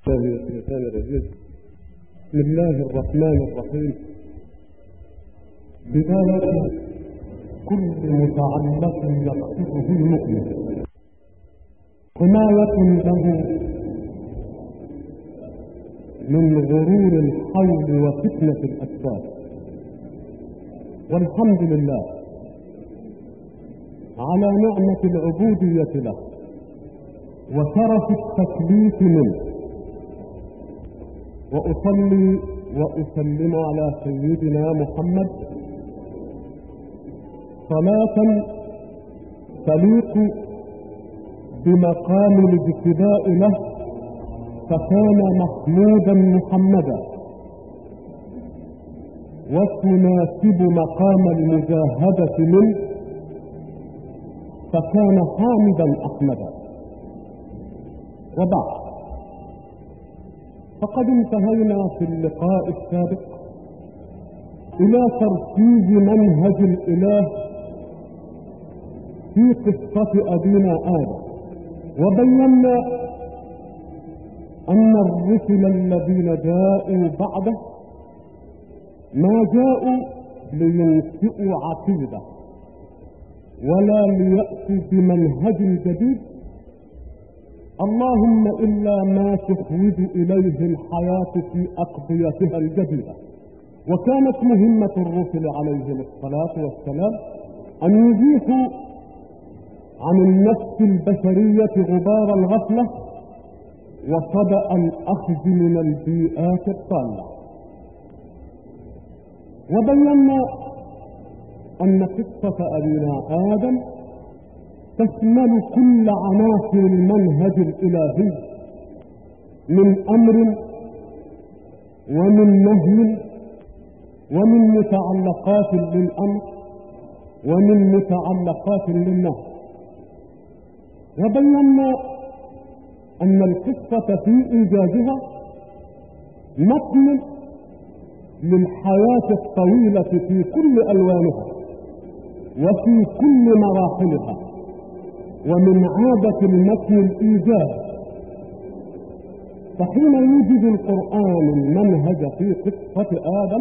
بسم الله الرحمن الرحيم. بداية كل متعلق يقصده المؤمن حماية له من غرور الحول وفتنة الأسباب، والحمد لله على نعمة العبودية له وشرف التكليف منه، وأصلي وأسلم على سيدنا محمد صلاة تليق بمقام الاجتباء له، فكان محمودا محمدا، وتناسب مقام المجاهدة منه، فكان حامدا أحمدا. وبعد، فقد انتهينا في اللقاء السابق إلى ترتيب منهج الإله في قصة أبينا آدم، وبينا أن الرسل الذين جاءوا بعده ما جاءوا لينشئوا عقيدة ولا ليأتوا بمنهج جديد، اللهم إلا ما تحوج إليه الحياة في أقضيتها الجديدة. وكانت مهمة الرسل عليهم الصلاة والسلام أن يزيحوا عن النفس البشرية غبار الغفلة وصدأ الأخذ من البيئات الضالة. وبينا أن قصة أبينا آدم تشمل كل عناصر المنهج الإلهي من أمر ومن نهي ومن متعلقات للأمر ومن متعلقات للنهي. وبينا أن القصة في إيجازها متن للحياة الطويلة في كل ألوانها وفي كل مراحلها، ومن عادة المتن الإيجاز، فحين يوجد القرآن المنهج في قصة آدم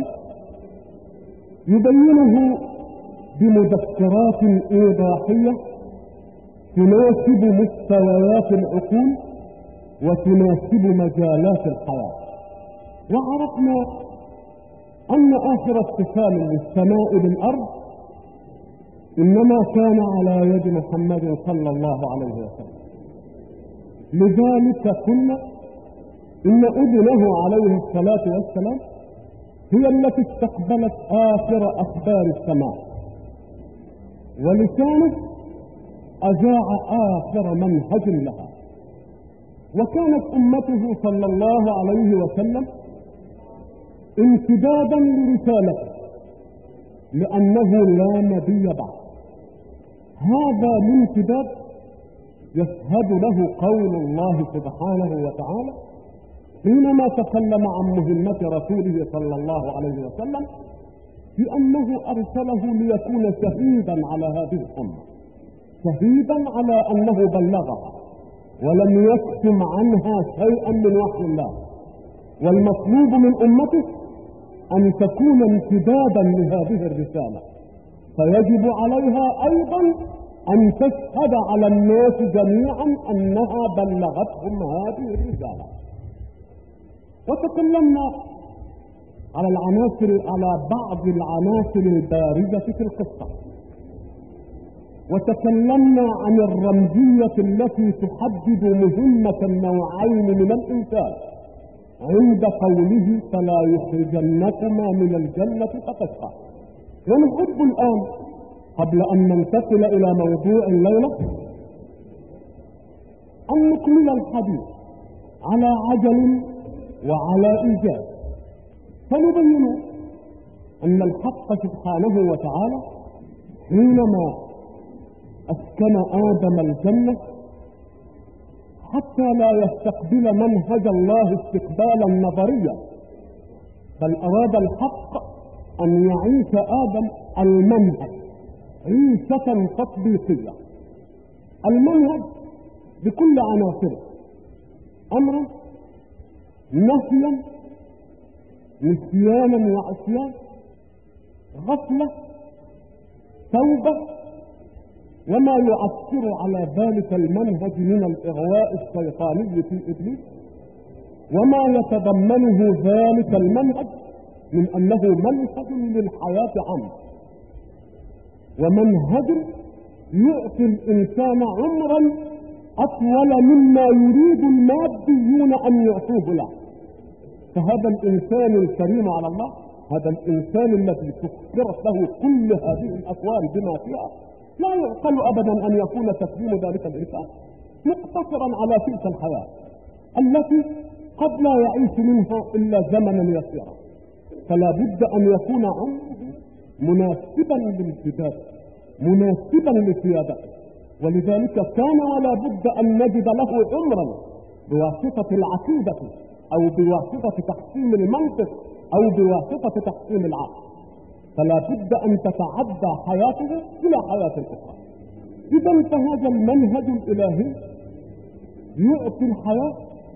يبينه بمذكرات إيضاحية تناسب مستويات العقول وتناسب مجالات الحياة. وعرفنا أن آخر اتصال للسماء بالأرض إنما كان على يد محمد صلى الله عليه وسلم، لذلك قلنا إن أذنه عليه الصلاة والسلام هي التي استقبلت آخر أخبار السماء، ولسانه أذاع آخر منهج لها. وكانت أمته صلى الله عليه وسلم امتدادا لرسالته، لأنه لا نبي بعد. هذا الامتداد يشهد له قول الله سبحانه وتعالى حينما تكلم عن مهمة رسوله صلى الله عليه وسلم بأنه أرسله ليكون شهيدا على هذه الأمة، شهيدا على أنه بلغها ولم يكتم عنها شيئا من وحي الله. والمطلوب من أمته أن تكون امتدادا لهذه الرسالة، فيجب عليها أيضا أن تشهد على الناس جميعا أنها بلغتهم هذه الرسالة. وتكلمنا على بعض العناصر البارزة في القصة، وتكلمنا عن الرمزية التي تحدد مهمة النوعين من الإنسان عند قوله فلا يخرجنكما من الجنة فتشقى. ونحب الآن قبل أن ننتقل إلى موضوع الليلة أن نكمل الحديث على عجل وعلى إيجاز، فنبين أن الحق سبحانه وتعالى حينما أسكن آدم الجنة حتى لا يستقبل منهج الله استقبالا نظريا، بل أراد الحق أن يعيش آدم المنهج عيشة تطبيقية، المنهج بكل عناصره، أمرا نسيا، نسيانا وعصيان، غفلة، توبة، وما يؤثر على ذلك المنهج من الإغواء الشيطاني في إبليس، وما يتضمنه ذلك المنهج من أنه منهج للحياة عنه، ومنهج يعطي الإنسان عمرا أطول مما يريد الماديون أن يعطوه له. فهذا الإنسان الكريم على الله، هذا الإنسان الذي سخرت له كل هذه الأكوان بما فيها، لا يعقل أبدا أن يكون تسليم ذلك الإنسان مقتصرا على تلك الحياة التي قد لا يعيش منها إلا زمنا يسيرا. فلا بد أن يكون عمره مناسبا للجداد، مناسبا لسيادته. ولذلك كان ولا بد أن نجد له عمرا بواسطة العقيدة أو بواسطة تحكيم المنطق أو بواسطة تحكيم العقل. فلا بد أن تتعدى حياته إلى حياة أخرى. إذا فهذا المنهج الإلهي يعطي الحياة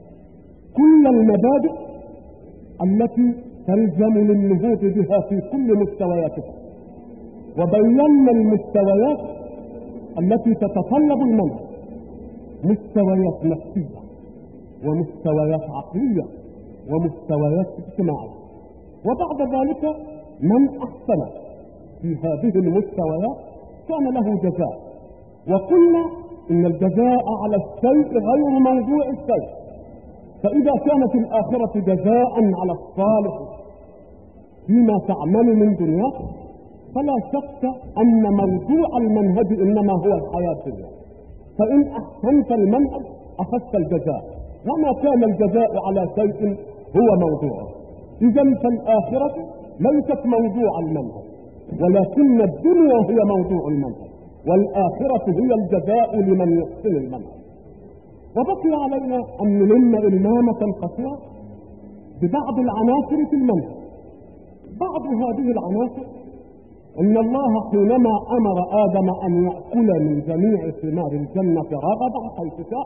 كل المبادئ التي تلزم للنهوض بها في كل مستوياتها، وبينا المستويات التي تتطلب المنهج: مستويات نفسية، ومستويات عقلية، ومستويات اجتماعية. وبعد ذلك من أحسن في هذه المستويات كان له جزاء. وقلنا إن الجزاء على الشيء غير موضوع الشيء، فإذا كانت الآخرة جزاء على الصالح فيما تعمل من دنياك، فلا شك أن موضوع المنهج إنما هو الحياة الدنيا. فإن أحسنت المنهج أخذت الجزاء، وما كان الجزاء على شيء هو موضوعه. إذن فالآخرة ليست موضوع المنهج، ولكن الدنيا هي موضوع المنهج، والآخرة هي الجزاء لمن يحسن المنهج. وبقي علينا أن نلم إلمامة قصيرة ببعض العناصر في المنهج. بعض هذه العناصر: إن الله حينما أمر آدم أن يأكل من جميع ثمار الجنة رغدا حيث شاء،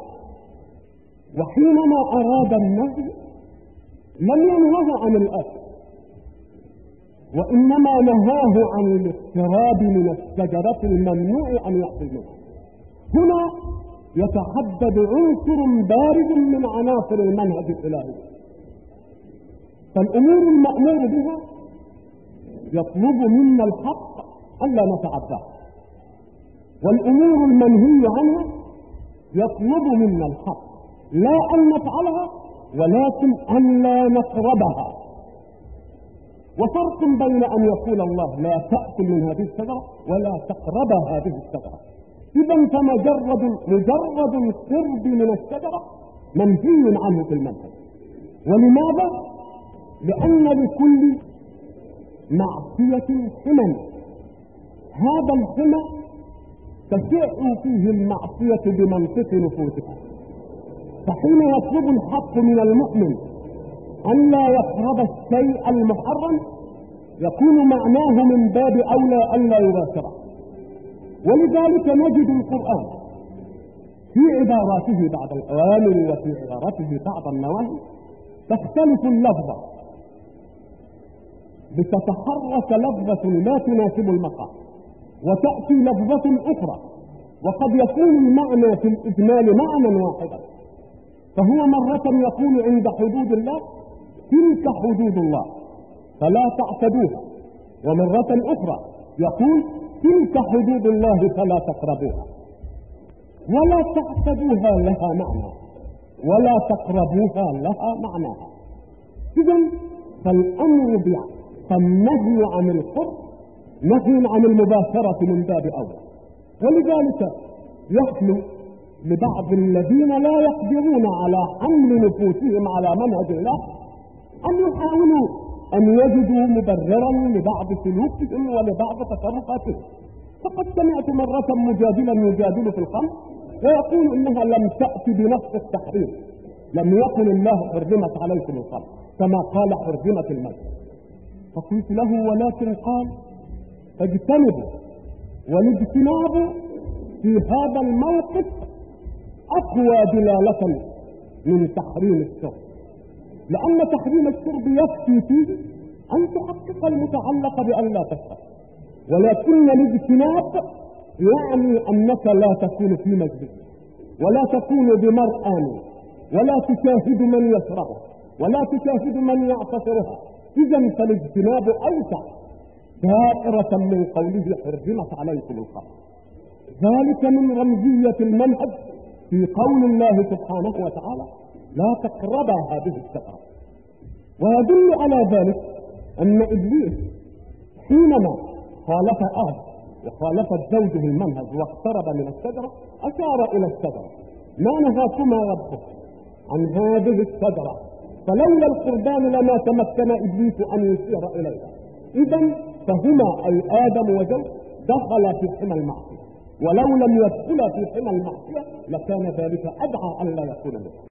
وحينما أراد النهي لم ينهه عن الأكل، وإنما نهاه عن الاقتراب من الشجرة الممنوع أن يأكل منها. هنا يتحدد عنصر بارز من عناصر المنهج الإلهي. فالأمور المأمور بها يطلب منا الحق ألا نتعداها، والأمور المنهي عنها يطلب منا الحق لا أن نفعلها ولكن أن لا نقربها. وفرق بين أن يقول الله لا تأكل من هذه الشجرة ولا تقرب هذه الشجرة. إذن فمجرد القرب من الشجرة منهي عنه في المنهج. ولماذا؟ لأن لكل معصية حما، هذا الحمى تشع فيه المعصية بمنطق نفوسها. فحين يطلب الحق من المؤمن أن لا يقرب الشيء المحرم يكون معناه من باب أولى أن لا يباشره. ولذلك نجد القرآن في عباراته بعض الأوامر وفي عبارته بعض النواهي تختلف اللفظة، بتتحرك لفظة لا تناسب المقام وتأتي لفظة أخرى، وقد يكون المعنى في الإجمال معنى واحدا. فهو مرة يقول عند حدود الله تلك حدود الله فلا تعتدوها، ومرة أخرى يقول تلك حدود الله فلا تقربوها. ولا تعتدوها لها معنى، ولا تقربوها لها معناها. إذن فالأمر فالنهي عن القرب نهي عن المباشرة من باب أول. ولذلك يحلو لبعض الذين لا يقدرون على حمل نفوسهم على منهج الله أن يحاولوا أن يجدوا مبررا لبعض سلوكهم ولبعض تصرفاتهم. فقد سمعت مرة مجادلا يجادل في الخمر ويقول إنها لم تأتي بنص التحريم، لم يقل الله حرمت عليكم الخمر كما قال حرمت الميت. فقلت له ولكن قال اجتنبوا، والاجتناب في هذا الموقف أقوى دلالة من تحريم الشرب. لأن تحريم الشرب يكفي فيه أن تحقق المتعلق بأن لا تشرب، ولكن الاجتناب يعني أنك لا تكون في مجلس ولا تكون بمرآن ولا تشاهد من يشربه ولا تشاهد من يعتصرها. إذن فالاجتناب أوسع دائرة من قوله حرمت عليكم الخمر. ذلك من رمزية المنهج في قول الله سبحانه وتعالى لا تقربا هذه الشجرة. ويدل على ذلك أن إبليس حينما خالف آدم وخالفت زوجه المنهج واقترب من الشجرة أشار إلى الشجرة: ما نهاكما ربك عن هذه الشجرة؟ فلولا القربان لما تمكن إبليس أن يشير إليها. إذن فهما أي آدم وزوج دخل في حمى المعصية، ولو لم يدخل في حمى المعصية لكان ذلك أدعى أن لا يكون منه.